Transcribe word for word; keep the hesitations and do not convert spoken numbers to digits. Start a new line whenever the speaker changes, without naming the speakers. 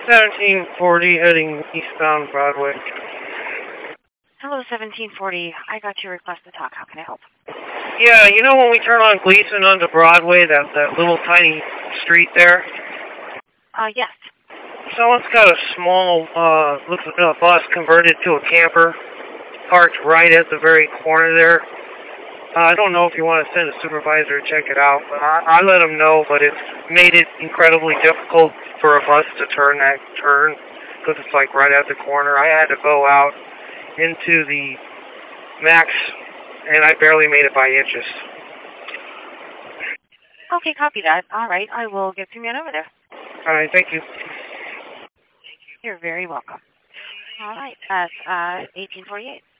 seventeen forty heading eastbound Broadway.
Hello, seventeen forty. I got your request to talk. How can I help?
Yeah, you know when we turn on Gleason onto Broadway, that, that little tiny street there?
Uh, yes.
Someone's got a small, uh, looks like a bus converted to a camper, parked right at the very corner there. Uh, I don't know if you want to send a supervisor to check it out, but I, I let them know, but it's made it incredibly difficult for a bus to turn that turn, because it's like right at the corner. I had to go out into the max, and I barely made it by inches.
Okay, copy that. All right, I will get some men over there.
All right, thank you.
You're very welcome. All right, that's uh, eighteen forty-eight.